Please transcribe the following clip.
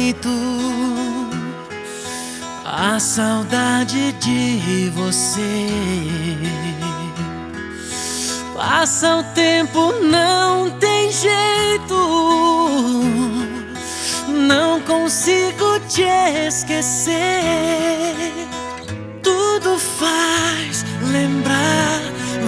peito a saudade de você. Passa o tempo, não tem jeito, não consigo te esquecer. Tudo faz lembrar